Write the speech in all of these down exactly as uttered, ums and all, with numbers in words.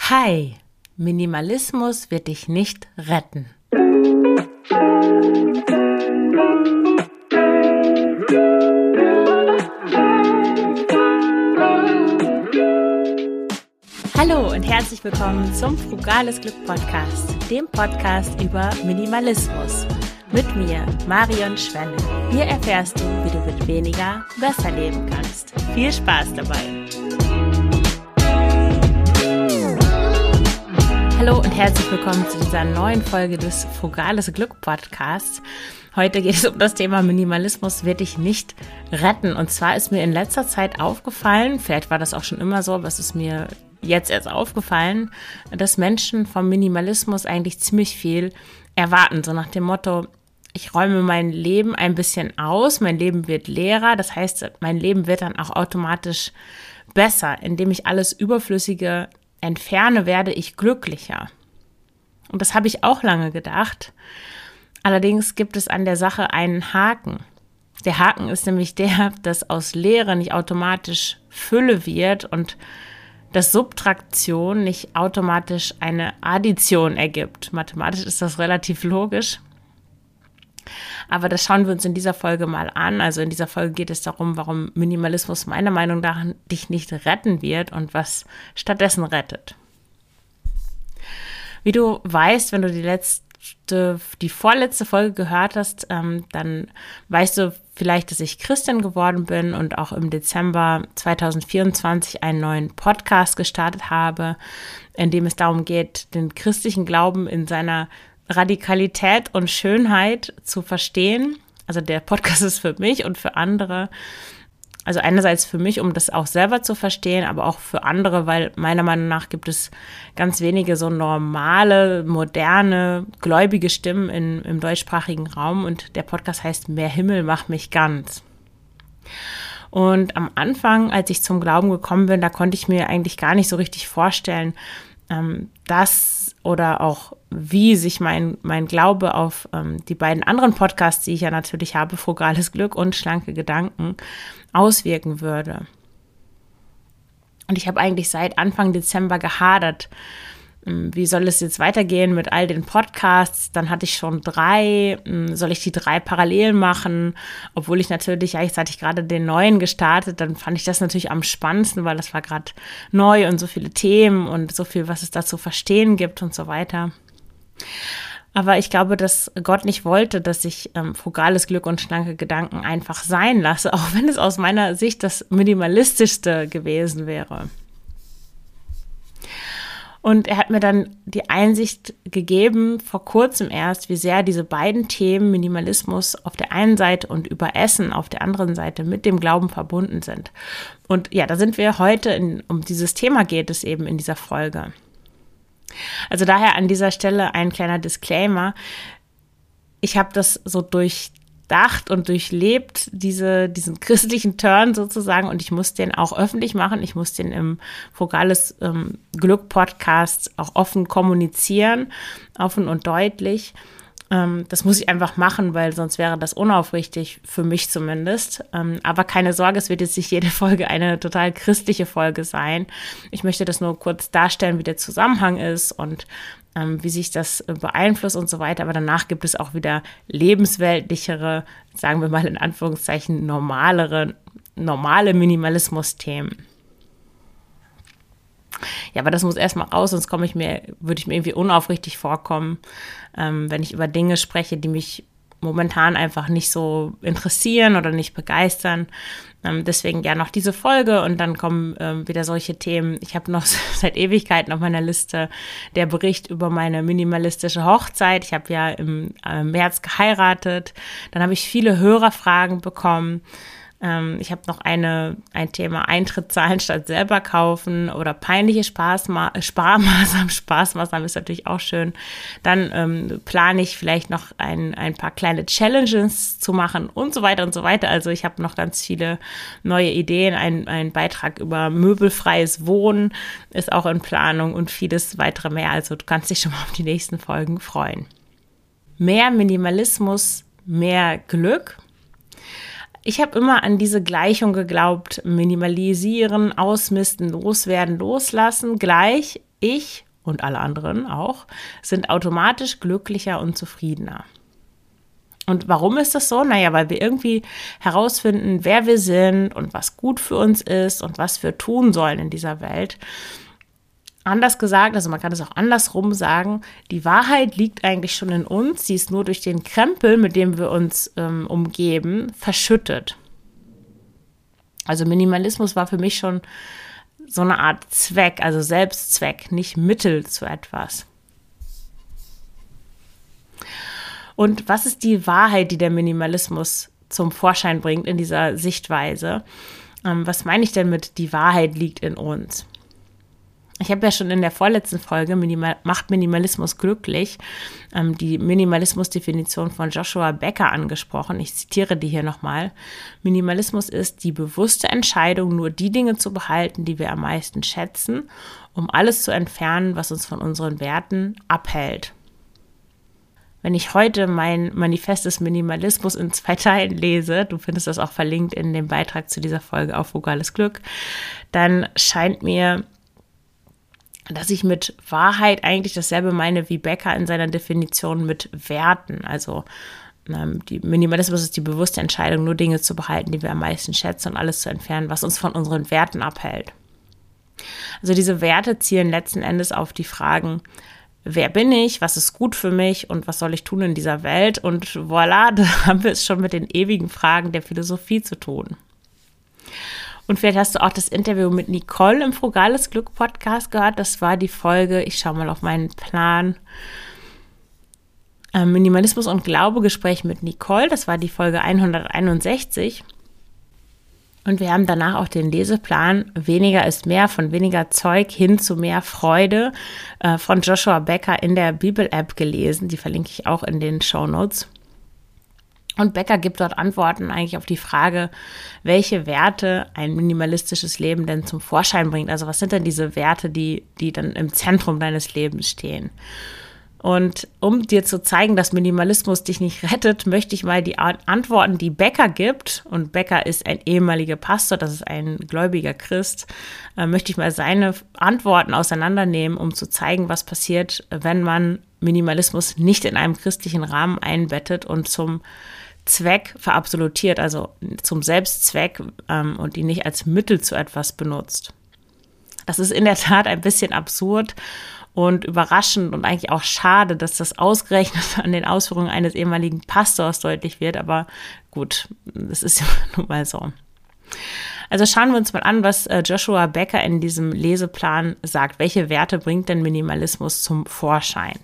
Hi, Minimalismus wird dich nicht retten. Hallo und herzlich willkommen zum Frugales Glück Podcast, dem Podcast über Minimalismus. Mit mir, Marion Schwenne. Hier erfährst du, wie du mit weniger besser leben kannst. Viel Spaß dabei! Hallo und herzlich willkommen zu dieser neuen Folge des Frugales Glück Podcasts. Heute geht es um das Thema Minimalismus wird dich nicht retten. Und zwar ist mir in letzter Zeit aufgefallen, vielleicht war das auch schon immer so, aber es ist mir jetzt erst aufgefallen, dass Menschen vom Minimalismus eigentlich ziemlich viel erwarten. So nach dem Motto, ich räume mein Leben ein bisschen aus, mein Leben wird leerer. Das heißt, mein Leben wird dann auch automatisch besser. Indem ich alles Überflüssige entferne, werde ich glücklicher. Und das habe ich auch lange gedacht. Allerdings gibt es an der Sache einen Haken. Der Haken ist nämlich der, dass aus Leere nicht automatisch Fülle wird und dass Subtraktion nicht automatisch eine Addition ergibt. Mathematisch ist das relativ logisch. Aber das schauen wir uns in dieser Folge mal an. Also in dieser Folge geht es darum, warum Minimalismus meiner Meinung nach dich nicht retten wird und was stattdessen rettet. Wie du weißt, wenn du die letzte, die vorletzte Folge gehört hast, ähm, dann weißt du vielleicht, dass ich Christin geworden bin und auch im Dezember zwanzig vierundzwanzig einen neuen Podcast gestartet habe, in dem es darum geht, den christlichen Glauben in seiner Radikalität und Schönheit zu verstehen. Also der Podcast ist für mich und für andere. Also einerseits für mich, um das auch selber zu verstehen, aber auch für andere, weil meiner Meinung nach gibt es ganz wenige so normale, moderne, gläubige Stimmen in, im deutschsprachigen Raum. Und der Podcast heißt Mehr Himmel macht mich ganz. Und am Anfang, als ich zum Glauben gekommen bin, da konnte ich mir eigentlich gar nicht so richtig vorstellen, ähm, dass oder auch wie sich mein, mein Glaube auf ähm, die beiden anderen Podcasts, die ich ja natürlich habe, Frugales Glück und Schlanke Gedanken, auswirken würde. Und ich habe eigentlich seit Anfang Dezember gehadert, ähm, wie soll es jetzt weitergehen mit all den Podcasts? Dann hatte ich schon drei, ähm, soll ich die drei parallel machen? Obwohl ich natürlich, ja, jetzt hatte ich gerade den neuen gestartet, dann fand ich das natürlich am spannendsten, weil das war gerade neu und so viele Themen und so viel, was es da zu verstehen gibt und so weiter. Aber ich glaube, dass Gott nicht wollte, dass ich ähm, frugales Glück und schlanke Gedanken einfach sein lasse, auch wenn es aus meiner Sicht das minimalistischste gewesen wäre. Und er hat mir dann die Einsicht gegeben, vor kurzem erst, wie sehr diese beiden Themen, Minimalismus auf der einen Seite und Überessen auf der anderen Seite, mit dem Glauben verbunden sind. Und ja, da sind wir heute, in, um dieses Thema geht es eben in dieser Folge. Also daher an dieser Stelle ein kleiner Disclaimer. Ich habe das so durchdacht und durchlebt, diese, diesen christlichen Turn sozusagen, und ich muss den auch öffentlich machen. Ich muss den im Frugales ähm, Glück Podcast auch offen kommunizieren, offen und deutlich. Ähm, das muss ich einfach machen, weil sonst wäre das unaufrichtig, für mich zumindest. Ähm, aber keine Sorge, es wird jetzt nicht jede Folge eine total christliche Folge sein. Ich möchte das nur kurz darstellen, wie der Zusammenhang ist und ähm, wie sich das beeinflusst und so weiter. Aber danach gibt es auch wieder lebensweltlichere, sagen wir mal in Anführungszeichen normalere, normale Minimalismus-Themen. Ja, aber das muss erstmal raus, sonst komme ich mir, würde ich mir irgendwie unaufrichtig vorkommen, ähm, wenn ich über Dinge spreche, die mich momentan einfach nicht so interessieren oder nicht begeistern. Ähm, deswegen ja noch diese Folge und dann kommen ähm, wieder solche Themen. Ich habe noch seit Ewigkeiten auf meiner Liste der Bericht über meine minimalistische Hochzeit. Ich habe ja im äh, März geheiratet. Dann habe ich viele Hörerfragen bekommen. Ich habe noch eine, ein Thema Eintritt zahlen statt selber kaufen oder peinliche Spaßma- Sparmaßnahmen. Spaßmaßnahmen ist natürlich auch schön. Dann ähm, plane ich vielleicht noch ein, ein paar kleine Challenges zu machen und so weiter und so weiter. Also ich habe noch ganz viele neue Ideen. Ein, ein Beitrag über möbelfreies Wohnen ist auch in Planung und vieles weitere mehr. Also du kannst dich schon mal auf die nächsten Folgen freuen. Mehr Minimalismus, mehr Glück. Ich habe immer an diese Gleichung geglaubt, minimalisieren, ausmisten, loswerden, loslassen, gleich ich und alle anderen auch sind automatisch glücklicher und zufriedener. Und warum ist das so? Naja, weil wir irgendwie herausfinden, wer wir sind und was gut für uns ist und was wir tun sollen in dieser Welt. Anders gesagt, also man kann es auch andersrum sagen, die Wahrheit liegt eigentlich schon in uns, sie ist nur durch den Krempel, mit dem wir uns ähm, umgeben, verschüttet. Also Minimalismus war für mich schon so eine Art Zweck, also Selbstzweck, nicht Mittel zu etwas. Und was ist die Wahrheit, die der Minimalismus zum Vorschein bringt in dieser Sichtweise? Ähm, was meine ich denn mit, die Wahrheit liegt in uns? Ich habe ja schon in der vorletzten Folge Minimal, Macht Minimalismus glücklich, ähm, die Minimalismus-Definition von Joshua Becker angesprochen. Ich zitiere die hier nochmal. Minimalismus ist die bewusste Entscheidung, nur die Dinge zu behalten, die wir am meisten schätzen, um alles zu entfernen, was uns von unseren Werten abhält. Wenn ich heute mein Manifest des Minimalismus in zwei Teilen lese, du findest das auch verlinkt in dem Beitrag zu dieser Folge auf Vogales Glück, dann scheint mir, dass ich mit Wahrheit eigentlich dasselbe meine wie Becker in seiner Definition mit Werten. Also ähm, die Minimalismus ist die bewusste Entscheidung, nur Dinge zu behalten, die wir am meisten schätzen und alles zu entfernen, was uns von unseren Werten abhält. Also diese Werte zielen letzten Endes auf die Fragen, wer bin ich, was ist gut für mich und was soll ich tun in dieser Welt? Und voilà, da haben wir es schon mit den ewigen Fragen der Philosophie zu tun. Und vielleicht hast du auch das Interview mit Nicole im Frugales Glück Podcast gehört. Das war die Folge, ich schaue mal auf meinen Plan, äh, Minimalismus und Glaube, Gespräch mit Nicole. Das war die Folge hunderteinundsechzig. Und wir haben danach auch den Leseplan Weniger ist mehr, von weniger Zeug hin zu mehr Freude äh, von Joshua Becker in der Bibel-App gelesen. Die verlinke ich auch in den Shownotes. Und Becker gibt dort Antworten eigentlich auf die Frage, welche Werte ein minimalistisches Leben denn zum Vorschein bringt. Also was sind denn diese Werte, die, die dann im Zentrum deines Lebens stehen? Und um dir zu zeigen, dass Minimalismus dich nicht rettet, möchte ich mal die Antworten, die Becker gibt, und Becker ist ein ehemaliger Pastor, das ist ein gläubiger Christ, äh, möchte ich mal seine Antworten auseinandernehmen, um zu zeigen, was passiert, wenn man Minimalismus nicht in einem christlichen Rahmen einbettet und zum Zweck verabsolutiert, also zum Selbstzweck ähm, und ihn nicht als Mittel zu etwas benutzt. Das ist in der Tat ein bisschen absurd und überraschend und eigentlich auch schade, dass das ausgerechnet an den Ausführungen eines ehemaligen Pastors deutlich wird, aber gut, das ist ja nun mal so. Also schauen wir uns mal an, was Joshua Becker in diesem Leseplan sagt. Welche Werte bringt denn Minimalismus zum Vorschein?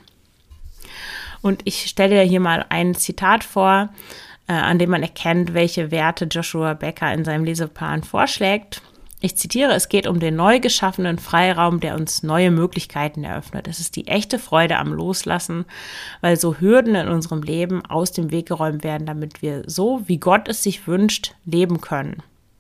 Und ich stelle dir hier mal ein Zitat vor, äh, an dem man erkennt, welche Werte Joshua Becker in seinem Leseplan vorschlägt. Ich zitiere, es geht um den neu geschaffenen Freiraum, der uns neue Möglichkeiten eröffnet. Es ist die echte Freude am Loslassen, weil so Hürden in unserem Leben aus dem Weg geräumt werden, damit wir so, wie Gott es sich wünscht, leben können.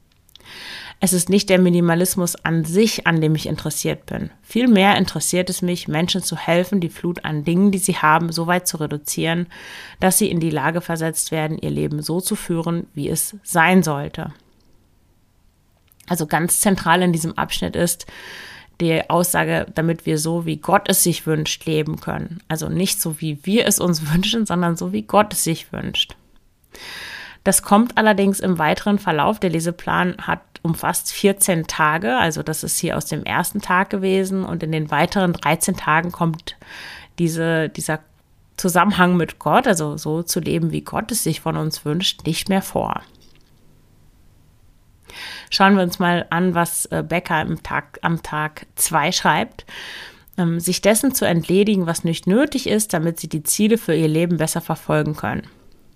Es ist nicht der Minimalismus an sich, an dem ich interessiert bin. Vielmehr interessiert es mich, Menschen zu helfen, die Flut an Dingen, die sie haben, so weit zu reduzieren, dass sie in die Lage versetzt werden, ihr Leben so zu führen, wie es sein sollte. Also ganz zentral in diesem Abschnitt ist die Aussage, damit wir so, wie Gott es sich wünscht, leben können. Also nicht so, wie wir es uns wünschen, sondern so, wie Gott es sich wünscht. Das kommt allerdings im weiteren Verlauf. Der Leseplan hat umfasst vierzehn Tage, also das ist hier aus dem ersten Tag gewesen. Und in den weiteren dreizehn Tagen kommt diese, dieser Zusammenhang mit Gott, also so zu leben, wie Gott es sich von uns wünscht, nicht mehr vor. Schauen wir uns mal an, was Becker im Tag, am Tag zwei schreibt. Ähm, sich dessen zu entledigen, was nicht nötig ist, damit sie die Ziele für ihr Leben besser verfolgen können.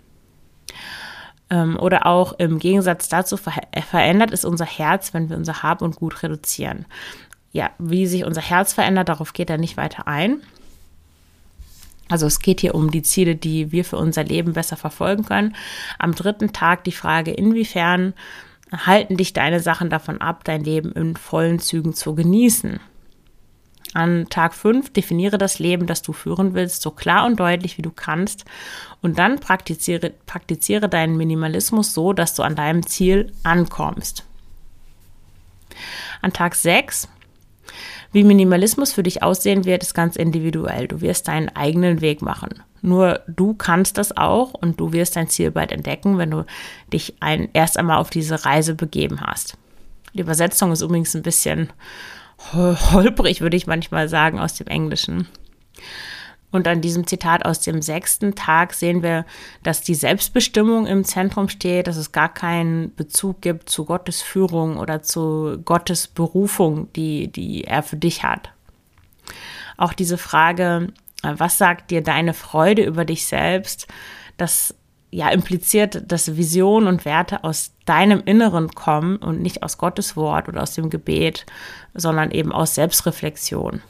Ähm, oder auch im Gegensatz dazu ver- verändert es unser Herz, wenn wir unser Hab und Gut reduzieren. Ja, wie sich unser Herz verändert, darauf geht er nicht weiter ein. Also es geht hier um die Ziele, die wir für unser Leben besser verfolgen können. Am dritten Tag die Frage, inwiefern halten dich deine Sachen davon ab, dein Leben in vollen Zügen zu genießen. An Tag fünf definiere das Leben, das du führen willst, so klar und deutlich, wie du kannst. Und dann praktiziere, praktiziere deinen Minimalismus so, dass du an deinem Ziel ankommst. An Tag sechs Wie Minimalismus für dich aussehen wird, ist ganz individuell. Du wirst deinen eigenen Weg machen. Nur du kannst das auch und du wirst dein Ziel bald entdecken, wenn du dich ein, erst einmal auf diese Reise begeben hast. Die Übersetzung ist übrigens ein bisschen holprig, würde ich manchmal sagen, aus dem Englischen. Und an diesem Zitat aus dem sechsten Tag sehen wir, dass die Selbstbestimmung im Zentrum steht, dass es gar keinen Bezug gibt zu Gottes Führung oder zu Gottes Berufung, die, die er für dich hat. Auch diese Frage, was sagt dir deine Freude über dich selbst, das ja impliziert, dass Visionen und Werte aus deinem Inneren kommen und nicht aus Gottes Wort oder aus dem Gebet, sondern eben aus Selbstreflexion.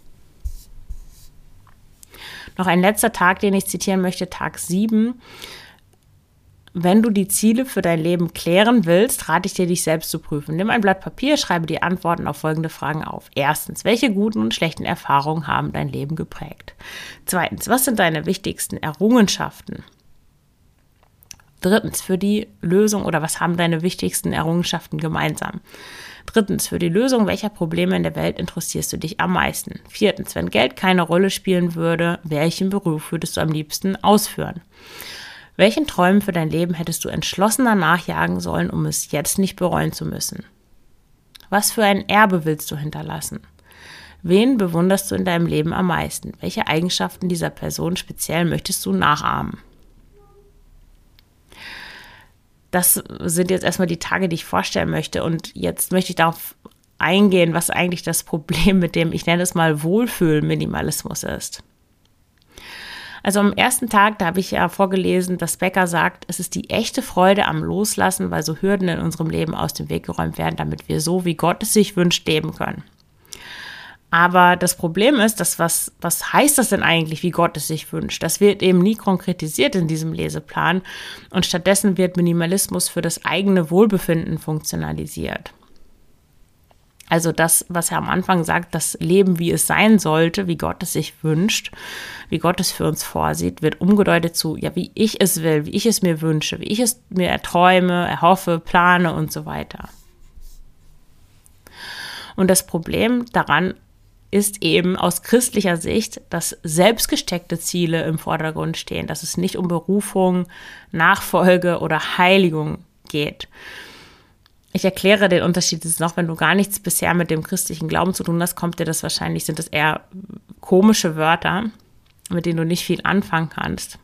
Noch ein letzter Tag, den ich zitieren möchte, Tag sieben. Wenn du die Ziele für dein Leben klären willst, rate ich dir, dich selbst zu prüfen. Nimm ein Blatt Papier, schreibe die Antworten auf folgende Fragen auf. Erstens, welche guten und schlechten Erfahrungen haben dein Leben geprägt? Zweitens, was sind deine wichtigsten Errungenschaften? Drittens, für die Lösung oder was haben deine wichtigsten Errungenschaften gemeinsam? Drittens, für die Lösung welcher Probleme in der Welt interessierst du dich am meisten? Viertens, wenn Geld keine Rolle spielen würde, welchen Beruf würdest du am liebsten ausführen? Welchen Träumen für dein Leben hättest du entschlossener nachjagen sollen, um es jetzt nicht bereuen zu müssen? Was für ein Erbe willst du hinterlassen? Wen bewunderst du in deinem Leben am meisten? Welche Eigenschaften dieser Person speziell möchtest du nachahmen? Das sind jetzt erstmal die Tage, die ich vorstellen möchte. Und jetzt möchte ich darauf eingehen, was eigentlich das Problem mit dem, ich nenne es mal Wohlfühl-Minimalismus ist. Also am ersten Tag, da habe ich ja vorgelesen, dass Becker sagt, es ist die echte Freude am Loslassen, weil so Hürden in unserem Leben aus dem Weg geräumt werden, damit wir so, wie Gott es sich wünscht, leben können. Aber das Problem ist, dass was, was heißt das denn eigentlich, wie Gott es sich wünscht? Das wird eben nie konkretisiert in diesem Leseplan und stattdessen wird Minimalismus für das eigene Wohlbefinden funktionalisiert. Also das, was er am Anfang sagt, das Leben, wie es sein sollte, wie Gott es sich wünscht, wie Gott es für uns vorsieht, wird umgedeutet zu, ja, wie ich es will, wie ich es mir wünsche, wie ich es mir erträume, erhoffe, plane und so weiter. Und das Problem daran ist eben aus christlicher Sicht, dass selbstgesteckte Ziele im Vordergrund stehen, dass es nicht um Berufung, Nachfolge oder Heiligung geht. Ich erkläre den Unterschied jetzt noch, wenn du gar nichts bisher mit dem christlichen Glauben zu tun hast, kommt dir das wahrscheinlich, sind das eher komische Wörter, mit denen du nicht viel anfangen kannst.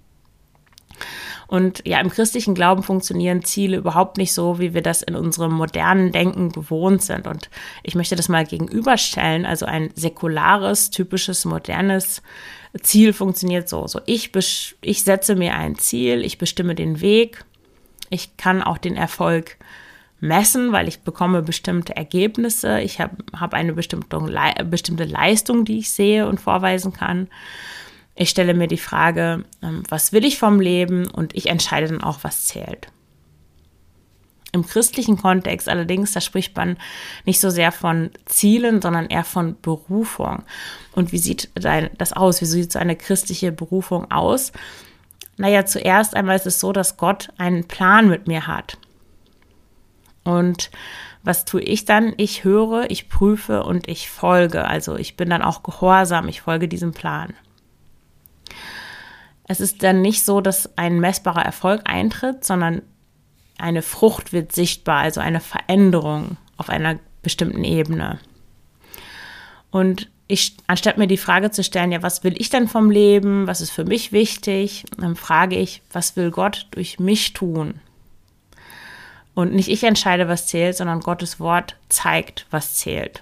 Und ja, im christlichen Glauben funktionieren Ziele überhaupt nicht so, wie wir das in unserem modernen Denken gewohnt sind. Und ich möchte das mal gegenüberstellen. Also ein säkulares, typisches, modernes Ziel funktioniert so. So ich, besch- ich setze mir ein Ziel, ich bestimme den Weg, ich kann auch den Erfolg messen, weil ich bekomme bestimmte Ergebnisse, ich habe hab eine bestimmte, bestimmte Leistung, die ich sehe und vorweisen kann. Ich stelle mir die Frage, was will ich vom Leben, und ich entscheide dann auch, was zählt. Im christlichen Kontext allerdings, da spricht man nicht so sehr von Zielen, sondern eher von Berufung. Und wie sieht das aus? Wie sieht so eine christliche Berufung aus? Naja, zuerst einmal ist es so, dass Gott einen Plan mit mir hat. Und was tue ich dann? Ich höre, ich prüfe und ich folge. Also ich bin dann auch gehorsam, ich folge diesem Plan. Es ist dann nicht so, dass ein messbarer Erfolg eintritt, sondern eine Frucht wird sichtbar, also eine Veränderung auf einer bestimmten Ebene. Und ich, anstatt mir die Frage zu stellen, ja, was will ich denn vom Leben, was ist für mich wichtig, dann frage ich, was will Gott durch mich tun? Und nicht ich entscheide, was zählt, sondern Gottes Wort zeigt, was zählt.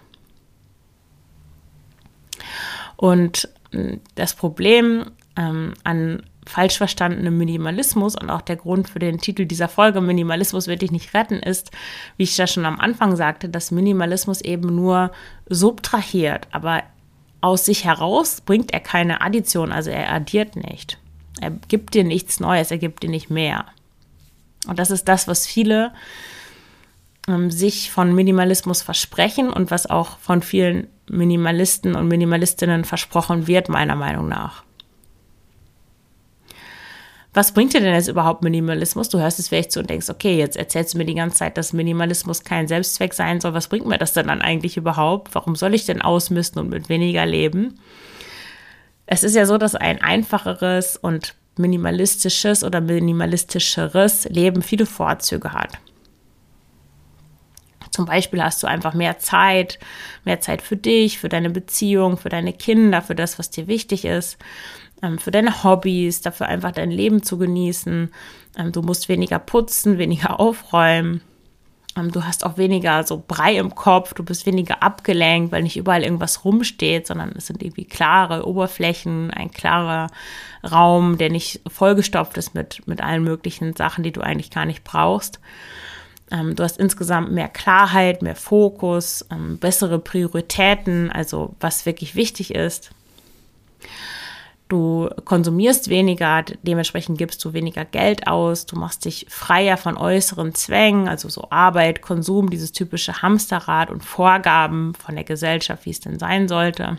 Und das Problem ähm, an falsch verstandenem Minimalismus und auch der Grund für den Titel dieser Folge, Minimalismus wird dich nicht retten, ist, wie ich ja schon am Anfang sagte, dass Minimalismus eben nur subtrahiert, aber aus sich heraus bringt er keine Addition, also er addiert nicht. Er gibt dir nichts Neues, er gibt dir nicht mehr. Und das ist das, was viele ähm, sich von Minimalismus versprechen und was auch von vielen Minimalisten und Minimalistinnen versprochen wird, meiner Meinung nach. was bringt dir denn jetzt überhaupt Minimalismus? Du hörst es vielleicht so und denkst, okay, jetzt erzählst du mir die ganze Zeit, dass Minimalismus kein Selbstzweck sein soll. Was bringt mir das denn dann eigentlich überhaupt? Warum soll ich denn ausmisten und mit weniger leben? Es ist ja so, dass ein einfacheres und minimalistisches oder minimalistischeres Leben viele Vorzüge hat. Zum Beispiel hast du einfach mehr Zeit, mehr Zeit für dich, für deine Beziehung, für deine Kinder, für das, was dir wichtig ist, für deine Hobbys, dafür einfach dein Leben zu genießen. Du musst weniger putzen, weniger aufräumen. Du hast auch weniger so Brei im Kopf, du bist weniger abgelenkt, weil nicht überall irgendwas rumsteht, sondern es sind irgendwie klare Oberflächen, ein klarer Raum, der nicht vollgestopft ist mit, mit allen möglichen Sachen, die du eigentlich gar nicht brauchst. Ähm, du hast insgesamt mehr Klarheit, mehr Fokus, ähm, bessere Prioritäten, also was wirklich wichtig ist. Du konsumierst weniger, dementsprechend gibst du weniger Geld aus, du machst dich freier von äußeren Zwängen, also so Arbeit, Konsum, dieses typische Hamsterrad und Vorgaben von der Gesellschaft, wie es denn sein sollte.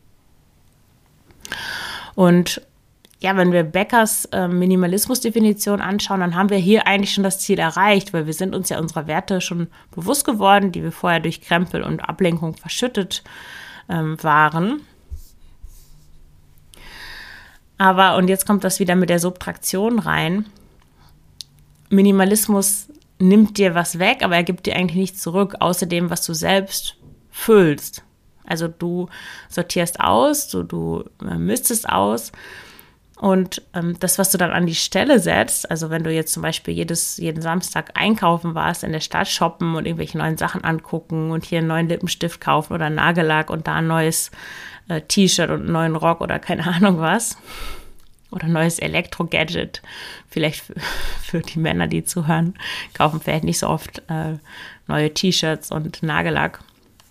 Und ja, wenn wir Beckers äh, Minimalismusdefinition anschauen, dann haben wir hier eigentlich schon das Ziel erreicht, weil wir sind uns ja unserer Werte schon bewusst geworden, die wir vorher durch Krempel und Ablenkung verschüttet ähm, waren. Aber, und jetzt kommt das wieder mit der Subtraktion rein, Minimalismus nimmt dir was weg, aber er gibt dir eigentlich nichts zurück, außer dem, was du selbst füllst. Also du sortierst aus, du, du äh, mistest aus und ähm, das, was du dann an die Stelle setzt, also wenn du jetzt zum Beispiel jedes, jeden Samstag einkaufen warst, in der Stadt shoppen und irgendwelche neuen Sachen angucken und hier einen neuen Lippenstift kaufen oder einen Nagellack und da ein neues äh, T-Shirt und einen neuen Rock oder keine Ahnung was oder ein neues Elektro-Gadget, vielleicht für, für die Männer, die zuhören, kaufen vielleicht nicht so oft äh, neue T-Shirts und Nagellack.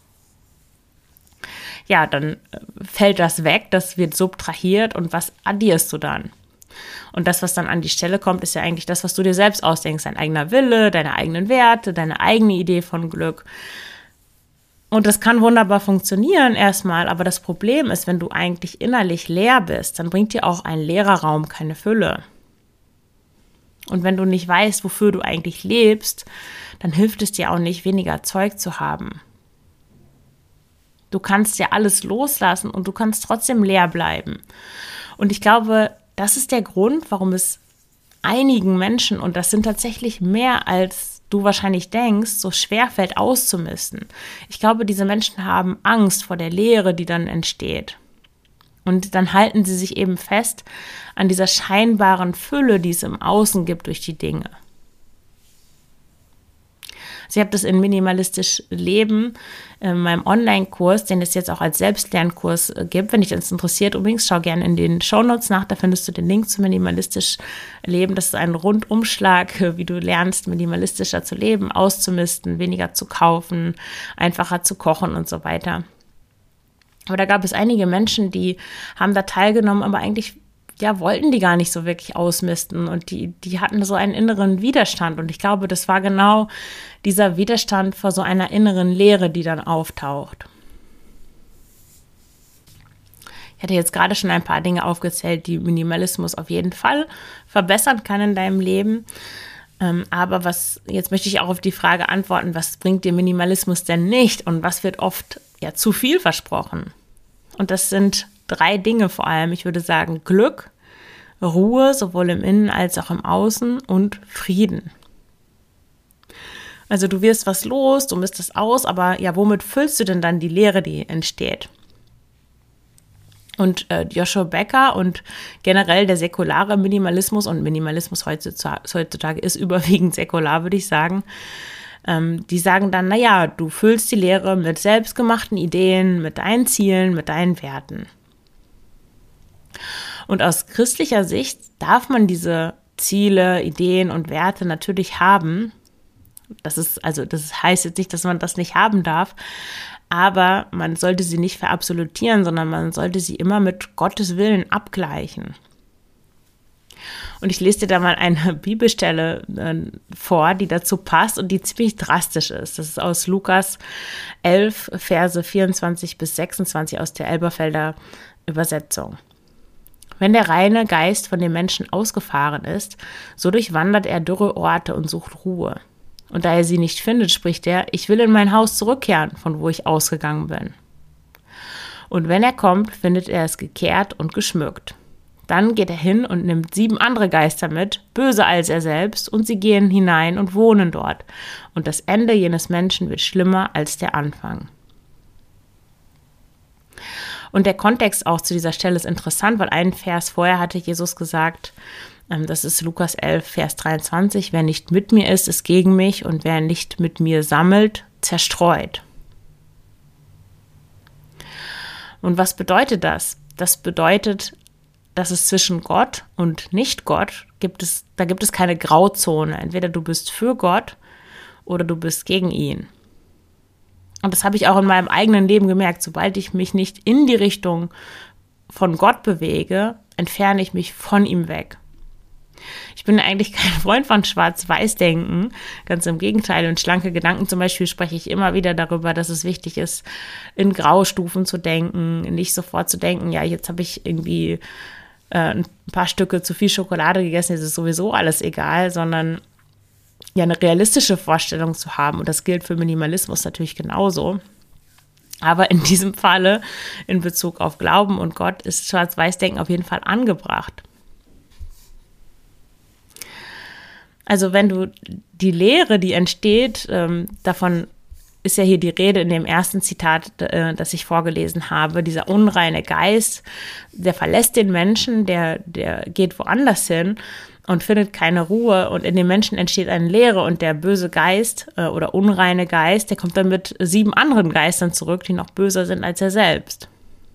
Ja, dann fällt das weg, das wird subtrahiert und was addierst du dann? Und das, was dann an die Stelle kommt, ist ja eigentlich das, was du dir selbst ausdenkst, dein eigener Wille, deine eigenen Werte, deine eigene Idee von Glück. Und das kann wunderbar funktionieren erstmal, aber das Problem ist, wenn du eigentlich innerlich leer bist, dann bringt dir auch ein leerer Raum keine Fülle. Und wenn du nicht weißt, wofür du eigentlich lebst, dann hilft es dir auch nicht, weniger Zeug zu haben. Du kannst ja alles loslassen und du kannst trotzdem leer bleiben. Und ich glaube, das ist der Grund, warum es einigen Menschen, und das sind tatsächlich mehr als du wahrscheinlich denkst, so schwerfällt auszumisten. Ich glaube, diese Menschen haben Angst vor der Leere, die dann entsteht. Und dann halten sie sich eben fest an dieser scheinbaren Fülle, die es im Außen gibt durch die Dinge. Also ich habe das in Minimalistisch Leben, in meinem Online-Kurs, den es jetzt auch als Selbstlernkurs gibt. Wenn dich das interessiert, übrigens schau gerne in den Shownotes nach, da findest du den Link zu Minimalistisch Leben. Das ist ein Rundumschlag, wie du lernst, minimalistischer zu leben, auszumisten, weniger zu kaufen, einfacher zu kochen und so weiter. Aber da gab es einige Menschen, die haben da teilgenommen, aber eigentlich ja, wollten die gar nicht so wirklich ausmisten und die, die hatten so einen inneren Widerstand und ich glaube, das war genau dieser Widerstand vor so einer inneren Leere, die dann auftaucht. Ich hatte jetzt gerade schon ein paar Dinge aufgezählt, die Minimalismus auf jeden Fall verbessern kann in deinem Leben. Ähm, aber was, jetzt möchte ich auch auf die Frage antworten, was bringt dir Minimalismus denn nicht und was wird oft ja zu viel versprochen? Und das sind drei Dinge vor allem. Ich würde sagen Glück, Ruhe, sowohl im Innen als auch im Außen und Frieden. Also du wirst was los, du misst aus, aber ja, womit füllst du denn dann die Leere, die entsteht? Und äh, Joshua Becker und generell der säkulare Minimalismus und Minimalismus heutzutage, heutzutage ist überwiegend säkular, würde ich sagen. Ähm, die sagen dann, naja, du füllst die Leere mit selbstgemachten Ideen, mit deinen Zielen, mit deinen Werten. Und aus christlicher Sicht darf man diese Ziele, Ideen und Werte natürlich haben. Das ist, also das heißt jetzt nicht, dass man das nicht haben darf, aber man sollte sie nicht verabsolutieren, sondern man sollte sie immer mit Gottes Willen abgleichen. Und ich lese dir da mal eine Bibelstelle äh, vor, die dazu passt und die ziemlich drastisch ist. Das ist aus Lukas elf, Verse vierundzwanzig bis sechsundzwanzig aus der Elberfelder Übersetzung. Wenn der reine Geist von dem Menschen ausgefahren ist, so durchwandert er dürre Orte und sucht Ruhe. Und da er sie nicht findet, spricht er, ich will in mein Haus zurückkehren, von wo ich ausgegangen bin. Und wenn er kommt, findet er es gekehrt und geschmückt. Dann geht er hin und nimmt sieben andere Geister mit, böser als er selbst, und sie gehen hinein und wohnen dort. Und das Ende jenes Menschen wird schlimmer als der Anfang. Und der Kontext auch zu dieser Stelle ist interessant, weil einen Vers vorher hatte Jesus gesagt, ähm, das ist Lukas elf, Vers dreiundzwanzig, wer nicht mit mir ist, ist gegen mich, und wer nicht mit mir sammelt, zerstreut. Und was bedeutet das? Das bedeutet, dass es zwischen Gott und Nicht-Gott gibt es, da gibt es keine Grauzone. Entweder du bist für Gott oder du bist gegen ihn. Und das habe ich auch in meinem eigenen Leben gemerkt. Sobald ich mich nicht in die Richtung von Gott bewege, entferne ich mich von ihm weg. Ich bin eigentlich kein Freund von Schwarz-Weiß-Denken, ganz im Gegenteil. Und schlanke Gedanken zum Beispiel spreche ich immer wieder darüber, dass es wichtig ist, in Graustufen zu denken, nicht sofort zu denken, ja, jetzt habe ich irgendwie äh, ein paar Stücke zu viel Schokolade gegessen, jetzt ist sowieso alles egal, sondern ja eine realistische Vorstellung zu haben. Und das gilt für Minimalismus natürlich genauso. Aber in diesem Falle, in Bezug auf Glauben und Gott, ist Schwarz-Weiß-Denken auf jeden Fall angebracht. Also wenn du die Lehre, die entsteht, ähm, davon ist ja hier die Rede in dem ersten Zitat, äh, das ich vorgelesen habe, dieser unreine Geist, der verlässt den Menschen, der, der geht woanders hin und findet keine Ruhe, und in dem Menschen entsteht eine Leere, und der böse Geist äh, oder unreine Geist, der kommt dann mit sieben anderen Geistern zurück, die noch böser sind als er selbst.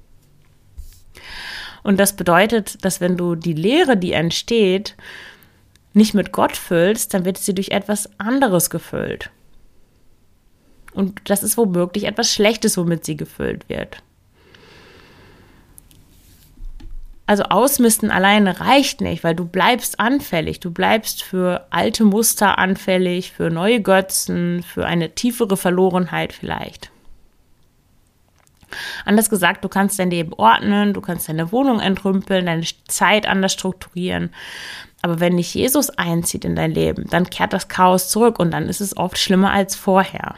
Und das bedeutet, dass wenn du die Leere, die entsteht, nicht mit Gott füllst, dann wird sie durch etwas anderes gefüllt. Und das ist womöglich etwas Schlechtes, womit sie gefüllt wird. Also ausmisten alleine reicht nicht, weil du bleibst anfällig. Du bleibst für alte Muster anfällig, für neue Götzen, für eine tiefere Verlorenheit vielleicht. Anders gesagt, du kannst dein Leben ordnen, du kannst deine Wohnung entrümpeln, deine Zeit anders strukturieren. Aber wenn nicht Jesus einzieht in dein Leben, dann kehrt das Chaos zurück, und dann ist es oft schlimmer als vorher.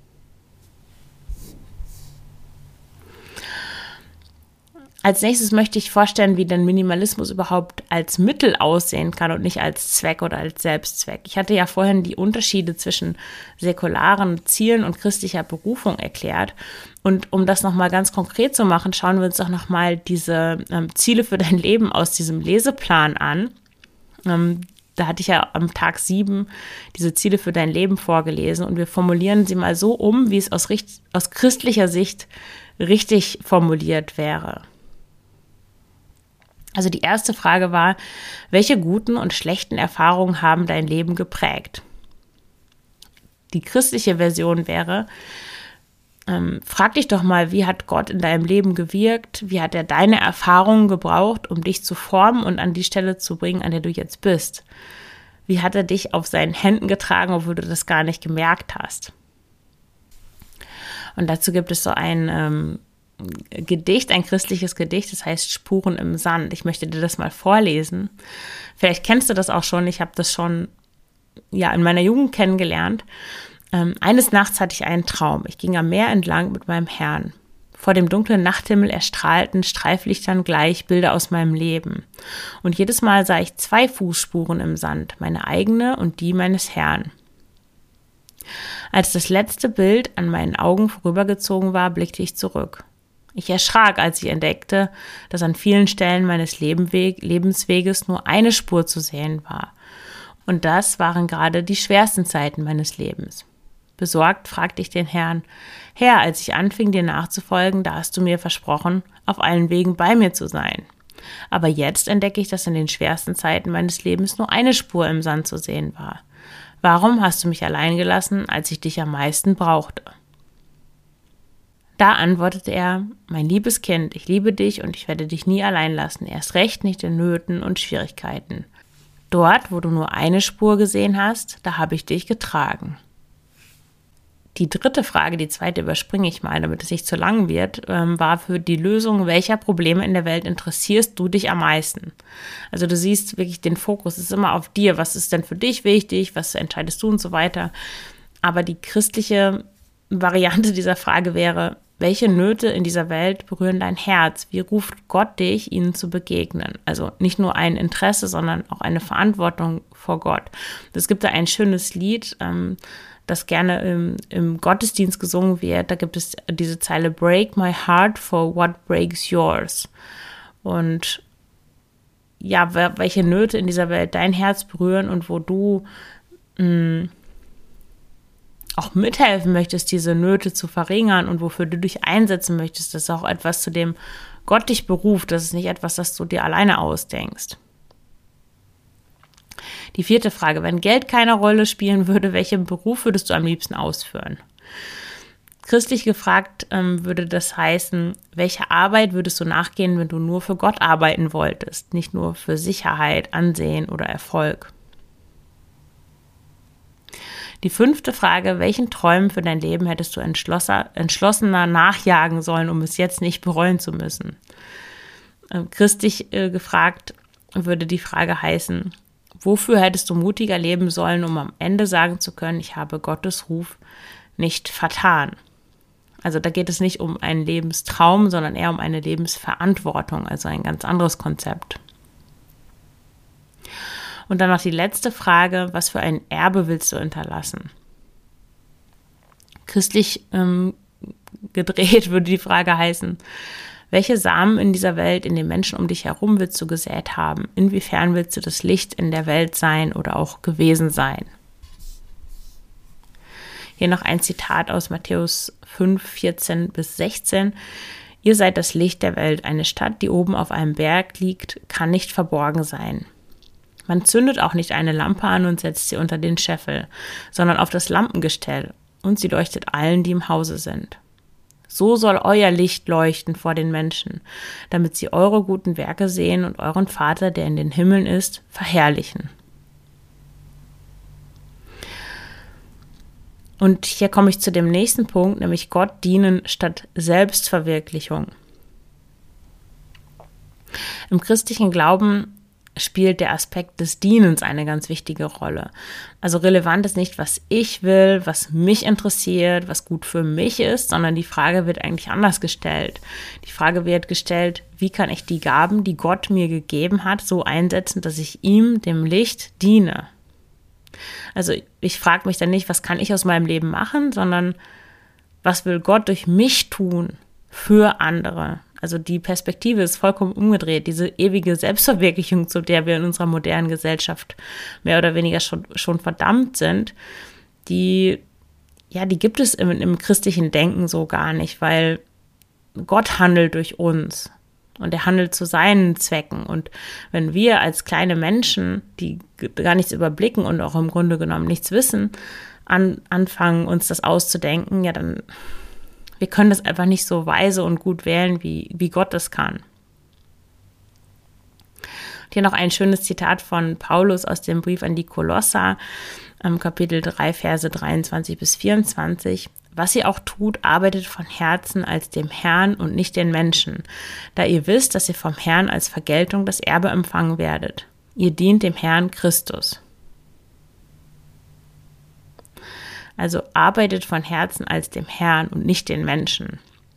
Als nächstes möchte ich vorstellen, wie denn Minimalismus überhaupt als Mittel aussehen kann und nicht als Zweck oder als Selbstzweck. Ich hatte ja vorhin die Unterschiede zwischen säkularen Zielen und christlicher Berufung erklärt. Und um das nochmal ganz konkret zu machen, schauen wir uns doch nochmal diese ähm, Ziele für dein Leben aus diesem Leseplan an. Ähm, da hatte ich ja am Tag sieben diese Ziele für dein Leben vorgelesen, und wir formulieren sie mal so um, wie es aus, aus christlicher Sicht richtig formuliert wäre. Also die erste Frage war, welche guten und schlechten Erfahrungen haben dein Leben geprägt? Die christliche Version wäre, ähm, frag dich doch mal, wie hat Gott in deinem Leben gewirkt? Wie hat er deine Erfahrungen gebraucht, um dich zu formen und an die Stelle zu bringen, an der du jetzt bist? Wie hat er dich auf seinen Händen getragen, obwohl du das gar nicht gemerkt hast? Und dazu gibt es so ein ähm, Gedicht, ein christliches Gedicht, das heißt Spuren im Sand. Ich möchte dir das mal vorlesen. Vielleicht kennst du das auch schon, ich habe das schon ja, in meiner Jugend kennengelernt. Ähm, eines Nachts hatte ich einen Traum. Ich ging am Meer entlang mit meinem Herrn. Vor dem dunklen Nachthimmel erstrahlten Streiflichtern gleich Bilder aus meinem Leben. Und jedes Mal sah ich zwei Fußspuren im Sand, meine eigene und die meines Herrn. Als das letzte Bild an meinen Augen vorübergezogen war, blickte ich zurück. Ich erschrak, als ich entdeckte, dass an vielen Stellen meines Lebenweg, Lebensweges nur eine Spur zu sehen war. Und das waren gerade die schwersten Zeiten meines Lebens. Besorgt fragte ich den Herrn, Herr, als ich anfing, dir nachzufolgen, da hast du mir versprochen, auf allen Wegen bei mir zu sein. Aber jetzt entdecke ich, dass in den schwersten Zeiten meines Lebens nur eine Spur im Sand zu sehen war. Warum hast du mich allein gelassen, als ich dich am meisten brauchte? Da antwortete er, mein liebes Kind, ich liebe dich und ich werde dich nie allein lassen, erst recht nicht in Nöten und Schwierigkeiten. Dort, wo du nur eine Spur gesehen hast, da habe ich dich getragen. Die dritte Frage, die zweite überspringe ich mal, damit es nicht zu lang wird, ähm, war für die Lösung, welcher Probleme in der Welt interessierst du dich am meisten? Also du siehst wirklich den Fokus ist immer auf dir. Was ist denn für dich wichtig? Was entscheidest du und so weiter? Aber die christliche Variante dieser Frage wäre, welche Nöte in dieser Welt berühren dein Herz? Wie ruft Gott dich, ihnen zu begegnen? Also nicht nur ein Interesse, sondern auch eine Verantwortung vor Gott. Es gibt da ein schönes Lied, ähm, das gerne im, im Gottesdienst gesungen wird. Da gibt es diese Zeile, Break my heart for what breaks yours. Und ja, welche Nöte in dieser Welt dein Herz berühren und wo du mh, auch mithelfen möchtest, diese Nöte zu verringern und wofür du dich einsetzen möchtest, das ist auch etwas, zu dem Gott dich beruft. Das ist nicht etwas, das du dir alleine ausdenkst. Die vierte Frage, wenn Geld keine Rolle spielen würde, welchen Beruf würdest du am liebsten ausführen? Christlich gefragt ähm, würde das heißen, welche Arbeit würdest du nachgehen, wenn du nur für Gott arbeiten wolltest, nicht nur für Sicherheit, Ansehen oder Erfolg? Die fünfte Frage, welchen Träumen für dein Leben hättest du entschlossener, entschlossener nachjagen sollen, um es jetzt nicht bereuen zu müssen? Ähm, christlich äh, gefragt würde die Frage heißen, wofür hättest du mutiger leben sollen, um am Ende sagen zu können, ich habe Gottes Ruf nicht vertan? Also da geht es nicht um einen Lebenstraum, sondern eher um eine Lebensverantwortung, also ein ganz anderes Konzept. Und dann noch die letzte Frage, was für ein Erbe willst du hinterlassen? Christlich ähm, gedreht würde die Frage heißen, welche Samen in dieser Welt, in den Menschen um dich herum willst du gesät haben? Inwiefern willst du das Licht in der Welt sein oder auch gewesen sein? Hier noch ein Zitat aus Matthäus fünf, vierzehn bis sechzehn. Ihr seid das Licht der Welt. Eine Stadt, die oben auf einem Berg liegt, kann nicht verborgen sein. Man zündet auch nicht eine Lampe an und setzt sie unter den Scheffel, sondern auf das Lampengestell, und sie leuchtet allen, die im Hause sind. So soll euer Licht leuchten vor den Menschen, damit sie eure guten Werke sehen und euren Vater, der in den Himmeln ist, verherrlichen. Und hier komme ich zu dem nächsten Punkt, nämlich Gott dienen statt Selbstverwirklichung. Im christlichen Glauben spielt der Aspekt des Dienens eine ganz wichtige Rolle. Also relevant ist nicht, was ich will, was mich interessiert, was gut für mich ist, sondern die Frage wird eigentlich anders gestellt. Die Frage wird gestellt, wie kann ich die Gaben, die Gott mir gegeben hat, so einsetzen, dass ich ihm, dem Licht, diene. Also ich frage mich dann nicht, was kann ich aus meinem Leben machen, sondern was will Gott durch mich tun für andere? Also die Perspektive ist vollkommen umgedreht. Diese ewige Selbstverwirklichung, zu der wir in unserer modernen Gesellschaft mehr oder weniger schon, schon verdammt sind, die, ja, die gibt es im, im christlichen Denken so gar nicht, weil Gott handelt durch uns und er handelt zu seinen Zwecken. Und wenn wir als kleine Menschen, die gar nichts überblicken und auch im Grunde genommen nichts wissen, an, anfangen, uns das auszudenken, ja, dann wir können das einfach nicht so weise und gut wählen, wie, wie Gott das kann. Und hier noch ein schönes Zitat von Paulus aus dem Brief an die Kolosser, Kapitel drei, Verse dreiundzwanzig bis vierundzwanzig. Was ihr auch tut, arbeitet von Herzen als dem Herrn und nicht den Menschen, da ihr wisst, dass ihr vom Herrn als Vergeltung das Erbe empfangen werdet. Ihr dient dem Herrn Christus. Also arbeitet von Herzen als dem Herrn und nicht den Menschen.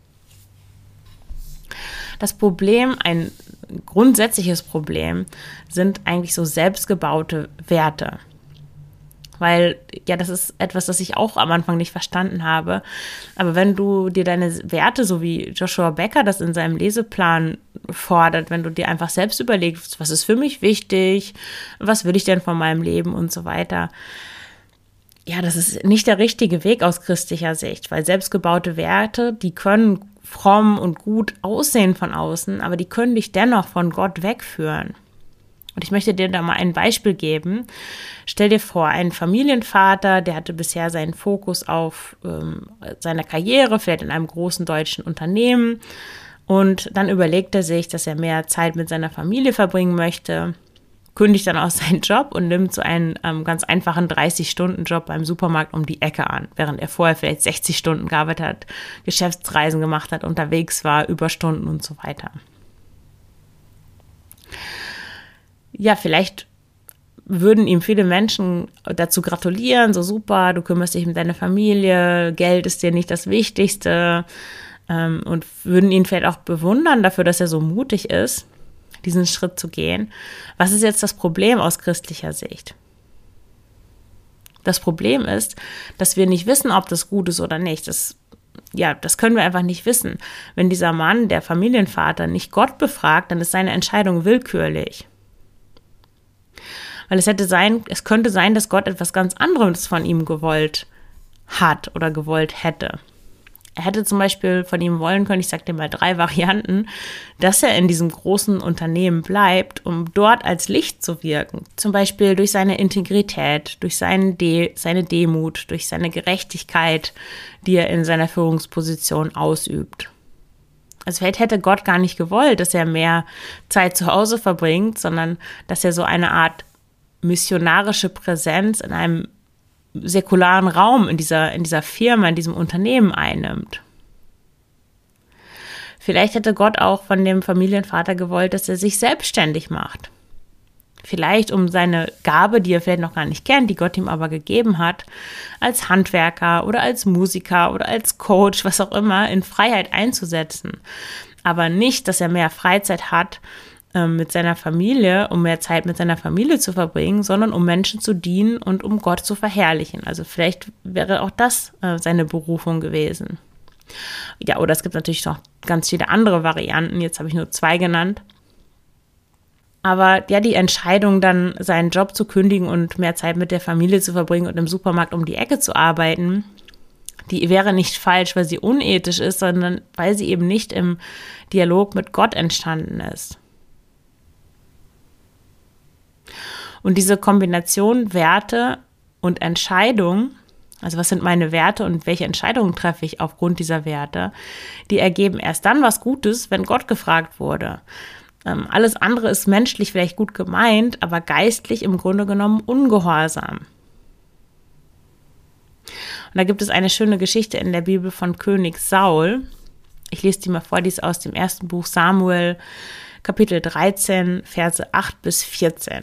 Das Problem, ein grundsätzliches Problem, sind eigentlich so selbstgebaute Werte. Weil, ja, das ist etwas, das ich auch am Anfang nicht verstanden habe. Aber wenn du dir deine Werte, so wie Joshua Becker das in seinem Leseplan fordert, wenn du dir einfach selbst überlegst, was ist für mich wichtig, was will ich denn von meinem Leben und so weiter, ja, das ist nicht der richtige Weg aus christlicher Sicht, weil selbstgebaute Werte, die können fromm und gut aussehen von außen, aber die können dich dennoch von Gott wegführen. Und ich möchte dir da mal ein Beispiel geben. Stell dir vor, ein Familienvater, der hatte bisher seinen Fokus auf ähm, seiner Karriere, vielleicht in einem großen deutschen Unternehmen, und dann überlegt er sich, dass er mehr Zeit mit seiner Familie verbringen möchte. kündigt dann auch seinen Job und nimmt so einen ähm, ganz einfachen dreißig-Stunden-Job beim Supermarkt um die Ecke an, während er vorher vielleicht sechzig Stunden gearbeitet hat, Geschäftsreisen gemacht hat, unterwegs war, Überstunden und so weiter. Ja, vielleicht würden ihm viele Menschen dazu gratulieren, so super, du kümmerst dich um deine Familie, Geld ist dir nicht das Wichtigste, ähm, und würden ihn vielleicht auch bewundern dafür, dass er so mutig ist, diesen Schritt zu gehen. Was ist jetzt das Problem aus christlicher Sicht? Das Problem ist, dass wir nicht wissen, ob das gut ist oder nicht. Das, ja, das können wir einfach nicht wissen. Wenn dieser Mann, der Familienvater, nicht Gott befragt, dann ist seine Entscheidung willkürlich. Weil es hätte sein, es könnte sein, dass Gott etwas ganz anderes von ihm gewollt hat oder gewollt hätte. Er hätte zum Beispiel von ihm wollen können, ich sage dir mal drei Varianten, dass er in diesem großen Unternehmen bleibt, um dort als Licht zu wirken. Zum Beispiel durch seine Integrität, durch seine, De- seine Demut, durch seine Gerechtigkeit, die er in seiner Führungsposition ausübt. Also vielleicht hätte Gott gar nicht gewollt, dass er mehr Zeit zu Hause verbringt, sondern dass er so eine Art missionarische Präsenz in einem säkularen Raum in dieser, in dieser Firma, in diesem Unternehmen einnimmt. Vielleicht hätte Gott auch von dem Familienvater gewollt, dass er sich selbstständig macht. Vielleicht um seine Gabe, die er vielleicht noch gar nicht kennt, die Gott ihm aber gegeben hat, als Handwerker oder als Musiker oder als Coach, was auch immer, in Freiheit einzusetzen. Aber nicht, dass er mehr Freizeit hat, mit seiner Familie, um mehr Zeit mit seiner Familie zu verbringen, sondern um Menschen zu dienen und um Gott zu verherrlichen. Also vielleicht wäre auch das äh, seine Berufung gewesen. Ja, oder es gibt natürlich noch ganz viele andere Varianten. Jetzt habe ich nur zwei genannt. Aber ja, die Entscheidung dann, seinen Job zu kündigen und mehr Zeit mit der Familie zu verbringen und im Supermarkt um die Ecke zu arbeiten, die wäre nicht falsch, weil sie unethisch ist, sondern weil sie eben nicht im Dialog mit Gott entstanden ist. Und diese Kombination Werte und Entscheidung, also was sind meine Werte und welche Entscheidungen treffe ich aufgrund dieser Werte, die ergeben erst dann was Gutes, wenn Gott gefragt wurde. Ähm, alles andere ist menschlich vielleicht gut gemeint, aber geistlich im Grunde genommen ungehorsam. Und da gibt es eine schöne Geschichte in der Bibel von König Saul. Ich lese die mal vor, die ist aus dem ersten Buch Samuel, Kapitel dreizehn, Verse acht bis vierzehn.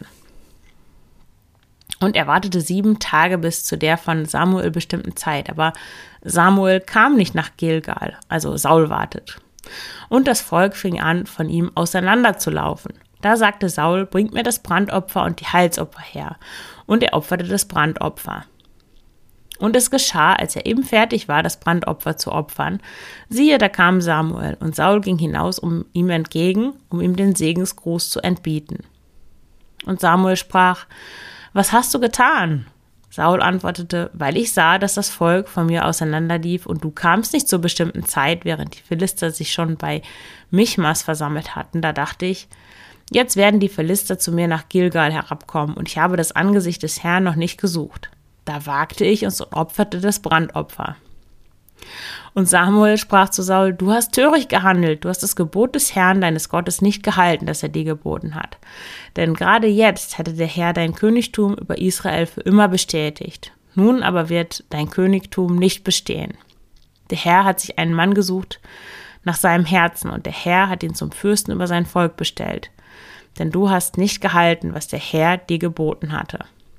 Und er wartete sieben Tage bis zu der von Samuel bestimmten Zeit. Aber Samuel kam nicht nach Gilgal, also Saul wartet. Und das Volk fing an, von ihm auseinanderzulaufen. Da sagte Saul, bringt mir das Brandopfer und die Heilsopfer her. Und er opferte das Brandopfer. Und es geschah, als er eben fertig war, das Brandopfer zu opfern. Siehe, da kam Samuel, und Saul ging hinaus um ihm entgegen, um ihm den Segensgruß zu entbieten. Und Samuel sprach, was hast du getan? Saul antwortete, weil ich sah, dass das Volk von mir auseinanderlief und du kamst nicht zur bestimmten Zeit, während die Philister sich schon bei Michmas versammelt hatten. Da dachte ich, jetzt werden die Philister zu mir nach Gilgal herabkommen und ich habe das Angesicht des Herrn noch nicht gesucht. Da wagte ich und opferte das Brandopfer. Und Samuel sprach zu Saul, du hast töricht gehandelt, du hast das Gebot des Herrn, deines Gottes, nicht gehalten, das er dir geboten hat. Denn gerade jetzt hätte der Herr dein Königtum über Israel für immer bestätigt. Nun aber wird dein Königtum nicht bestehen. Der Herr hat sich einen Mann gesucht nach seinem Herzen und der Herr hat ihn zum Fürsten über sein Volk bestellt. Denn du hast nicht gehalten, was der Herr dir geboten hatte.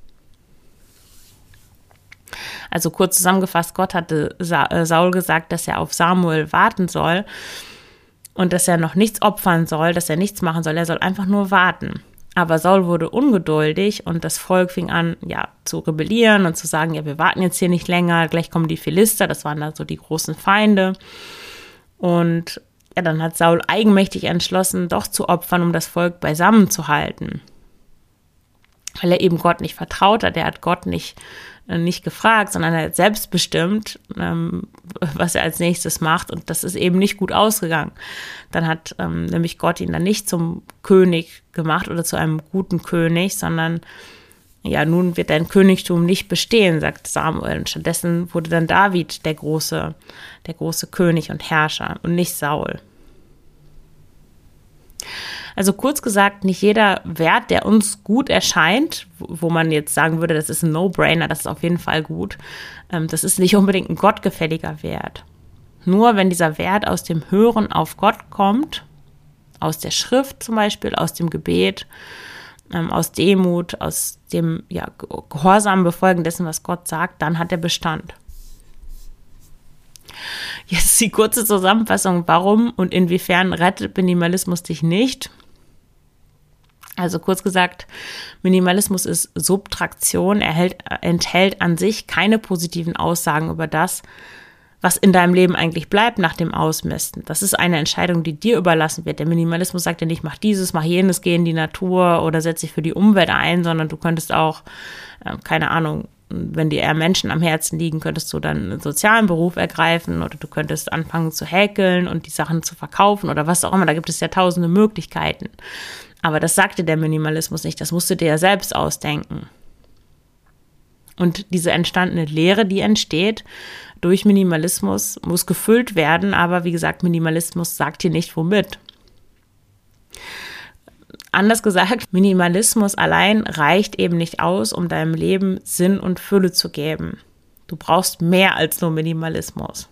Also kurz zusammengefasst, Gott hatte Saul gesagt, dass er auf Samuel warten soll und dass er noch nichts opfern soll, dass er nichts machen soll, er soll einfach nur warten. Aber Saul wurde ungeduldig und das Volk fing an, ja, zu rebellieren und zu sagen, ja, wir warten jetzt hier nicht länger, gleich kommen die Philister, das waren da so die großen Feinde. Und ja, dann hat Saul eigenmächtig entschlossen, doch zu opfern, um das Volk beisammen zu halten. Weil er eben Gott nicht vertraut hat, er hat Gott nicht nicht gefragt, sondern er hat selbst bestimmt, ähm, was er als nächstes macht und das ist eben nicht gut ausgegangen. Dann hat ähm, nämlich Gott ihn dann nicht zum König gemacht oder zu einem guten König, sondern ja, nun wird dein Königtum nicht bestehen, sagt Samuel. Und stattdessen wurde dann David der große, der große König und Herrscher und nicht Saul. Also kurz gesagt, nicht jeder Wert, der uns gut erscheint, wo man jetzt sagen würde, das ist ein No-Brainer, das ist auf jeden Fall gut, das ist nicht unbedingt ein gottgefälliger Wert. Nur wenn dieser Wert aus dem Hören auf Gott kommt, aus der Schrift zum Beispiel, aus dem Gebet, aus Demut, aus dem ja, gehorsamen Befolgen dessen, was Gott sagt, dann hat er Bestand. Jetzt die kurze Zusammenfassung, warum und inwiefern rettet Minimalismus dich nicht? Also kurz gesagt, Minimalismus ist Subtraktion, er hält, enthält an sich keine positiven Aussagen über das, was in deinem Leben eigentlich bleibt nach dem Ausmisten. Das ist eine Entscheidung, die dir überlassen wird. Der Minimalismus sagt ja nicht, mach dieses, mach jenes, geh in die Natur oder setz dich für die Umwelt ein, sondern du könntest auch, äh, keine Ahnung, wenn dir eher Menschen am Herzen liegen, könntest du dann einen sozialen Beruf ergreifen oder du könntest anfangen zu häkeln und die Sachen zu verkaufen oder was auch immer. Da gibt es ja tausende Möglichkeiten. Aber das sagte der Minimalismus nicht. Das musst du dir ja selbst ausdenken. Und diese entstandene Leere, die entsteht durch Minimalismus, muss gefüllt werden. Aber wie gesagt, Minimalismus sagt dir nicht, womit. Anders gesagt, Minimalismus allein reicht eben nicht aus, um deinem Leben Sinn und Fülle zu geben. Du brauchst mehr als nur Minimalismus.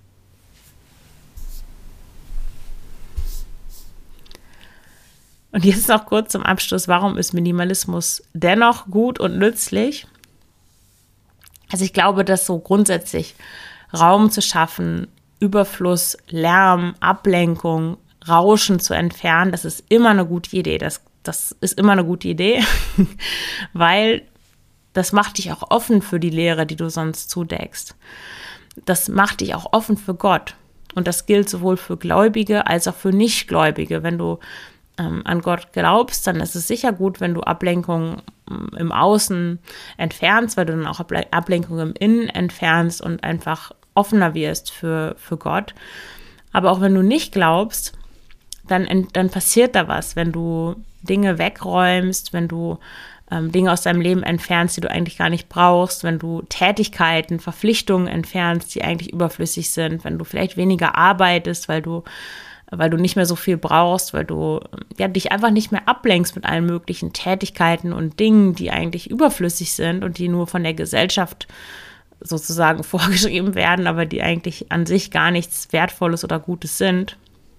Und jetzt noch kurz zum Abschluss, warum ist Minimalismus dennoch gut und nützlich? Also ich glaube, dass so grundsätzlich Raum zu schaffen, Überfluss, Lärm, Ablenkung, Rauschen zu entfernen, das ist immer eine gute Idee. Das, das ist immer eine gute Idee, weil das macht dich auch offen für die Leere, die du sonst zudeckst. Das macht dich auch offen für Gott. Und das gilt sowohl für Gläubige als auch für Nichtgläubige. Wenn du ähm, an Gott glaubst, dann ist es sicher gut, wenn du Ablenkung ähm, im Außen entfernst, weil du dann auch Ablenkung im Innen entfernst und einfach offener wirst für, für Gott. Aber auch wenn du nicht glaubst, Dann, dann passiert da was, wenn du Dinge wegräumst, wenn du ähm, Dinge aus deinem Leben entfernst, die du eigentlich gar nicht brauchst, wenn du Tätigkeiten, Verpflichtungen entfernst, die eigentlich überflüssig sind, wenn du vielleicht weniger arbeitest, weil du, weil du nicht mehr so viel brauchst, weil du ja, dich einfach nicht mehr ablenkst mit allen möglichen Tätigkeiten und Dingen, die eigentlich überflüssig sind und die nur von der Gesellschaft sozusagen vorgeschrieben werden, aber die eigentlich an sich gar nichts Wertvolles oder Gutes sind.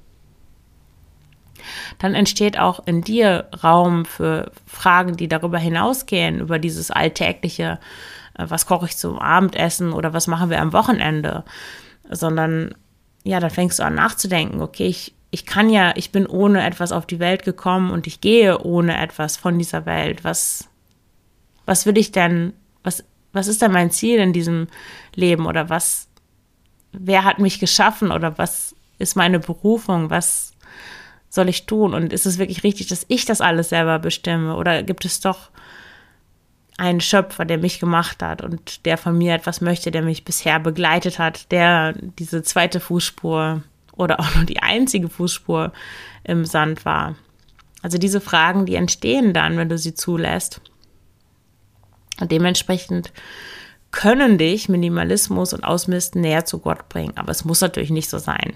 Dann entsteht auch in dir Raum für Fragen, die darüber hinausgehen, über dieses alltägliche, was koche ich zum Abendessen oder was machen wir am Wochenende, sondern ja, dann fängst du an nachzudenken, okay, ich, ich kann ja, ich bin ohne etwas auf die Welt gekommen und ich gehe ohne etwas von dieser Welt. Was, was will ich denn, was, was ist denn mein Ziel in diesem Leben oder was, wer hat mich geschaffen oder was ist meine Berufung, was soll ich tun? Und ist es wirklich richtig, dass ich das alles selber bestimme? Oder gibt es doch einen Schöpfer, der mich gemacht hat und der von mir etwas möchte, der mich bisher begleitet hat, der diese zweite Fußspur oder auch nur die einzige Fußspur im Sand war? Also diese Fragen, die entstehen dann, wenn du sie zulässt. Und dementsprechend können dich Minimalismus und Ausmisten näher zu Gott bringen. Aber es muss natürlich nicht so sein.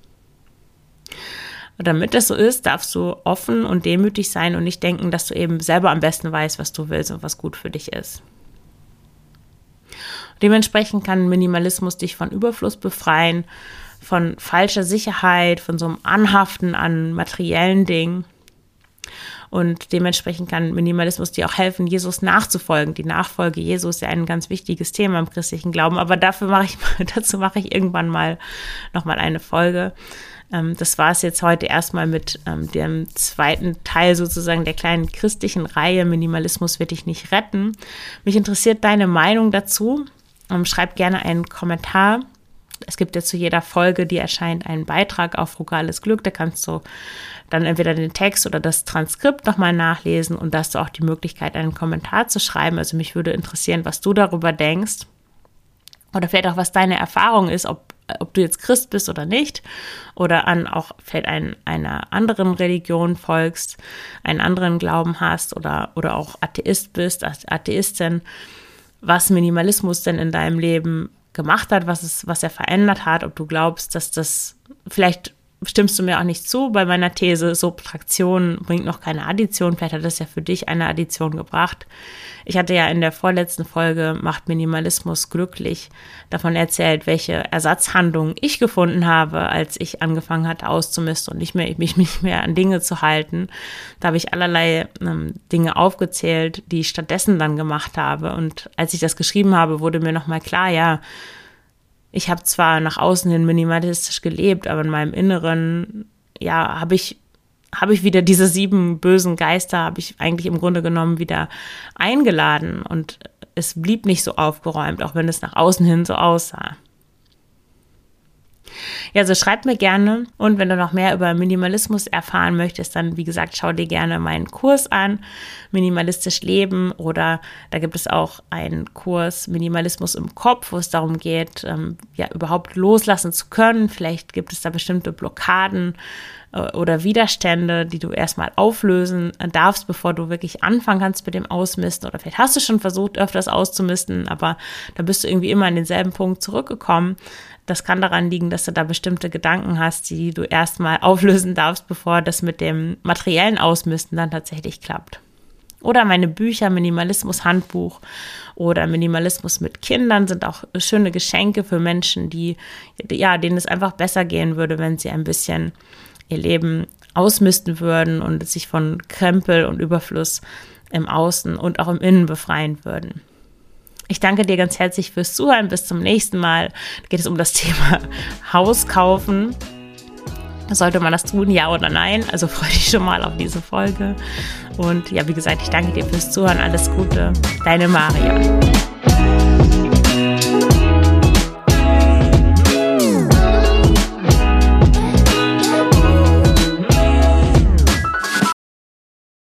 Und damit das so ist, darfst du offen und demütig sein und nicht denken, dass du eben selber am besten weißt, was du willst und was gut für dich ist. Dementsprechend kann Minimalismus dich von Überfluss befreien, von falscher Sicherheit, von so einem Anhaften an materiellen Dingen. Und dementsprechend kann Minimalismus dir auch helfen, Jesus nachzufolgen. Die Nachfolge Jesu ist ja ein ganz wichtiges Thema im christlichen Glauben. Aber dafür mache ich, dazu mache ich irgendwann mal nochmal eine Folge. Das war es jetzt heute erstmal mit ähm, dem zweiten Teil sozusagen der kleinen christlichen Reihe Minimalismus wird dich nicht retten. Mich interessiert deine Meinung dazu. Ähm, schreib gerne einen Kommentar. Es gibt ja zu jeder Folge, die erscheint, einen Beitrag auf Frugales Glück. Da kannst du dann entweder den Text oder das Transkript nochmal nachlesen und da hast du auch die Möglichkeit, einen Kommentar zu schreiben. Also mich würde interessieren, was du darüber denkst oder vielleicht auch, was deine Erfahrung ist, ob ob du jetzt Christ bist oder nicht oder an auch vielleicht ein, einer anderen Religion folgst, einen anderen Glauben hast oder, oder auch Atheist bist, Atheistin, was Minimalismus denn in deinem Leben gemacht hat, was es, was er verändert hat, ob du glaubst, dass das vielleicht stimmst du mir auch nicht zu bei meiner These, Subtraktion bringt noch keine Addition. Vielleicht hat das ja für dich eine Addition gebracht. Ich hatte ja in der vorletzten Folge Macht Minimalismus glücklich davon erzählt, welche Ersatzhandlungen ich gefunden habe, als ich angefangen hatte auszumisten und nicht mehr, mich nicht mehr an Dinge zu halten. Da habe ich allerlei ähm, Dinge aufgezählt, die ich stattdessen dann gemacht habe. Und als ich das geschrieben habe, wurde mir nochmal klar, ja, ich habe zwar nach außen hin minimalistisch gelebt, aber in meinem Inneren, ja, habe ich, habe ich wieder diese sieben bösen Geister, habe ich eigentlich im Grunde genommen wieder eingeladen. Und es blieb nicht so aufgeräumt, auch wenn es nach außen hin so aussah. Ja, also schreib mir gerne, und wenn du noch mehr über Minimalismus erfahren möchtest, dann, wie gesagt, schau dir gerne meinen Kurs an, Minimalistisch Leben, oder da gibt es auch einen Kurs Minimalismus im Kopf, wo es darum geht, ähm, ja, überhaupt loslassen zu können. Vielleicht gibt es da bestimmte Blockaden äh, oder Widerstände, die du erstmal auflösen darfst, bevor du wirklich anfangen kannst mit dem Ausmisten, oder vielleicht hast du schon versucht, öfters auszumisten, aber da bist du irgendwie immer an denselben Punkt zurückgekommen. Das kann daran liegen, dass du da bestimmte Gedanken hast, die du erstmal auflösen darfst, bevor das mit dem materiellen Ausmisten dann tatsächlich klappt. Oder meine Bücher, Minimalismus-Handbuch oder Minimalismus mit Kindern sind auch schöne Geschenke für Menschen, die, ja, denen es einfach besser gehen würde, wenn sie ein bisschen ihr Leben ausmisten würden und sich von Krempel und Überfluss im Außen und auch im Innen befreien würden. Ich danke dir ganz herzlich fürs Zuhören. Bis zum nächsten Mal. Da geht es um das Thema Haus kaufen. Sollte man das tun, ja oder nein? Also freue dich schon mal auf diese Folge. Und ja, wie gesagt, ich danke dir fürs Zuhören. Alles Gute. Deine Marion.